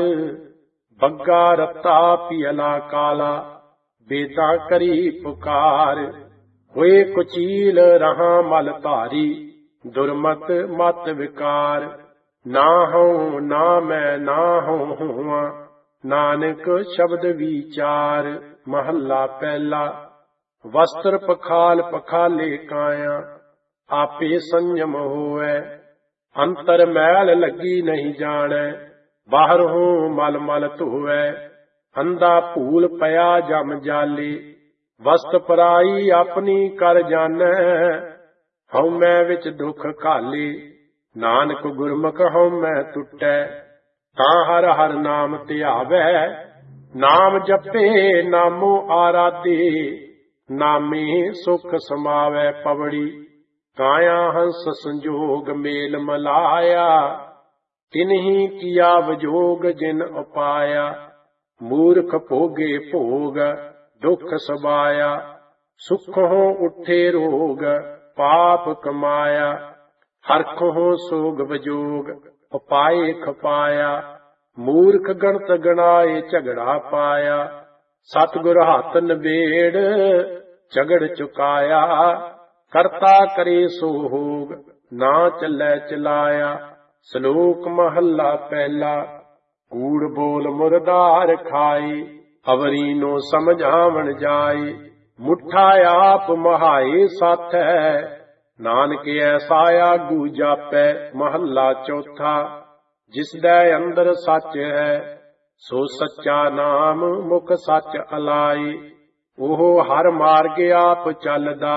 ਬੱਗਾ ਰੱਤਾ ਪਿਅਲਾ ਕਾਲਾ ਬੇਤਾ ਕਰੀ ਪੁਕਾਰ। ਹੋਏ ਕੁਚੀਲ ਰਹਾਂ ਮਲ ਭਾਰੀ ਦੁਰਮਤ ਮਤ ਵਿਕਾਰ। ਨਾ ਹਉ ਨਾ ਮੈਂ ਨਾ ਹਉ ਹੋਵਾਂ ਨਾਨਕ ਸ਼ਬਦ ਵਿਚਾਰ। ਮਹੱਲਾ ਪਹਿਲਾ। ਵਸਤਰ ਪਖਾਲ ਪਖਾਲੇ ਕਾਇਆ ਆਪੇ ਸੰਜਮ ਹੋਵੈ। ਅੰਤਰ ਮੈਲ ਲੱਗੀ ਨਹੀਂ ਜਾਣੈ ਬਾਹਰੋਂ ਮਲ ਮਲ ਧੋਵੈ। ਅੰਧਾ ਭੂਲ ਪਿਆ ਜਮ ਜਾਲੇ ਵਸਤ ਪਰਾਈ ਆਪਣੀ ਕਰ ਜਾਣੈ। ਹਉ ਮੈਂ ਵਿੱਚ ਦੁੱਖ ਘਾਲੇ ਨਾਨਕ ਗੁਰਮੁਖ ਹਉ ਮੈਂ ਟੁੱਟੈ। ਤਾਂ ਹਰ ਹਰ ਨਾਮ ਧਿਆਵੈ ਨਾਮ ਜਪੇ ਨਾਮੋ ਆਰਾਧੇ। ਨਾਮੇ ਸੁਖ ਸਮਾਵੈ ਪਵੜੀ ਕਾਇਆ ਹੰਸ ਸੰਜੋਗ ਮੇਲ ਮਲਾਇਆ। ਤਿਨਹੀ ਕੀਆ ਵਜੋਗ ਜਿਨ ਉਪਾਇਆ। ਮੂਰਖ ਭੋਗੇ ਭੋਗ ਦੁੱਖ ਸਬਾਇਆ। ਸੁਖੋਂ ਉੱਠੇ ਰੋਗ ਪਾਪ ਕਮਾਇਆ। ਹਰਖੋਂ ਸੋਗ ਵਜੋਗ ਉਪਾਏ ਖਪਾਇਆ। ਮੂਰਖ ਗਣਤ ਗਣਾਏ ਝਗੜਾ ਪਾਇਆ। ਸਤਿਗੁਰ ਹੱਥ ਨਬੇੜ ਝਗੜ ਚੁਕਾਇਆ। ਕਰਤਾ ਕਰੇ ਸੋ ਹੋਗ ਨਾ ਚੱਲੈ ਚਲਾਇਆ। ਸ਼ਲੋਕ ਮਹੱਲਾ ਪਹਿਲਾ। ਕੂੜ ਬੋਲ ਮੁਰਦਾਰ ਖਾਈ ਅਵਰੀ ਨੋ ਸਮਝਾਵਣ ਜਾਈ। ਮੁੱਠਾ ਆਪ ਮਹਾਏ ਸਾਥੈ ਨਾਨਕ ਐਸਾ ਆਗੂ ਜਾਪੈ। ਮਹੱਲਾ ਚੌਥਾ। ਜਿਸ ਦੇ ਅੰਦਰ ਸੱਚ ਹੈ ਸੋ ਸੱਚਾ ਨਾਮ ਮੁਖ ਸੱਚ ਅਲਾਈ। ਉਹ ਹਰ ਮਾਰਗ ਆਪ ਚੱਲਦਾ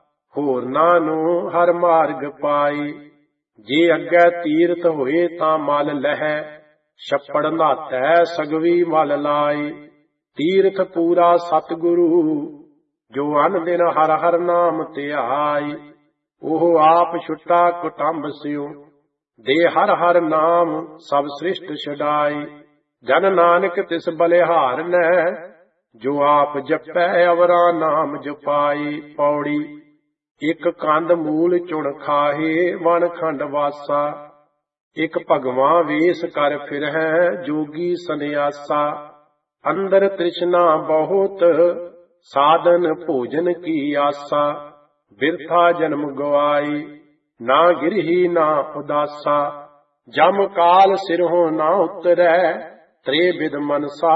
ਹੋਰਨਾਂ ਨੂੰ ਹਰ ਮਾਰਗ ਪਾਈ। ਜੇ ਅੱਗੇ ਤੀਰਥ ਹੋਏ ਤਾਂ ਮਲ ਲਹੈ ਛੱਪੜ ਨਾਥੈ ਸਗਵੀ ਮਲ ਲਾਈ। ਤੀਰਥ ਪੂਰਾ ਸਤਿਗੁਰੂ ਜੋ ਅਨ ਦਿਨ ਹਰ ਹਰ ਨਾਮ ਧਿਆਈ। ਉਹ ਆਪ ਛੁੱਟਾ ਕੁਟੰਬ ਸਿਉ ਦੇ ਹਰ ਹਰ ਨਾਮ ਸਭ ਸ੍ਰਿਸ਼ਟ ਛਡਾਈ। ਜਨ ਨਾਨਕ ਤਿਸ ਬਲਿਹਾਰਨੈ ਜੋ ਆਪ ਜਪੈ ਅਵਰਾ ਨਾਮ ਜਪਾਈ। ਪੌੜੀ। ਇਕ ਕੰਦ ਮੂਲ ਚੁਣ ਖਾਹੇ ਵਨ ਖੰਡ ਵਾਸਾ। ਇਕ ਭਗਵਾਂ ਵੇਸ ਕਰ ਫਿਰਹਿ ਜੋਗੀ ਸੰਨਿਆਸਾ। ਅੰਦਰ ਤ੍ਰਿਸ਼ਨਾ ਬਹੁਤ ਸਾਧਨ ਭੋਜਨ ਕੀ ਆਸਾ। ਬਿਰਥਾ ਜਨਮ ਗਵਾਈ ਨਾ ਗਿਰਹੀ ਨਾ ਉਦਾਸਾ। ਜਮ ਕਾਲ ਸਿਰੋਂ ਨਾ ਉਤਰੈ ਤ੍ਰੇ ਬਿਦ ਮਨਸਾ।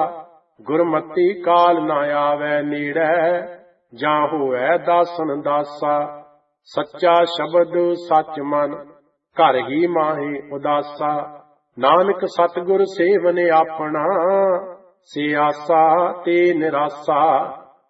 ਗੁਰਮਤੀ ਕਾਲ ਨਾ ਆਵੈ ਨੇੜੈ ਜਾਂ ਹੋਵੈ ਦਾਸਨ ਦਾਸਾ। ਸੱਚਾ ਸ਼ਬਦ ਸੱਚ ਮਨ ਘਰ ਹੀ ਮਾਹੀ ਉਦਾਸਾ। ਨਾਨਕ ਸਤਿਗੁਰ ਸੇਵਨ ਆਪਣਾ ਸੇ ਆਸਾ ਤੇ ਨਿਰਾਸਾ।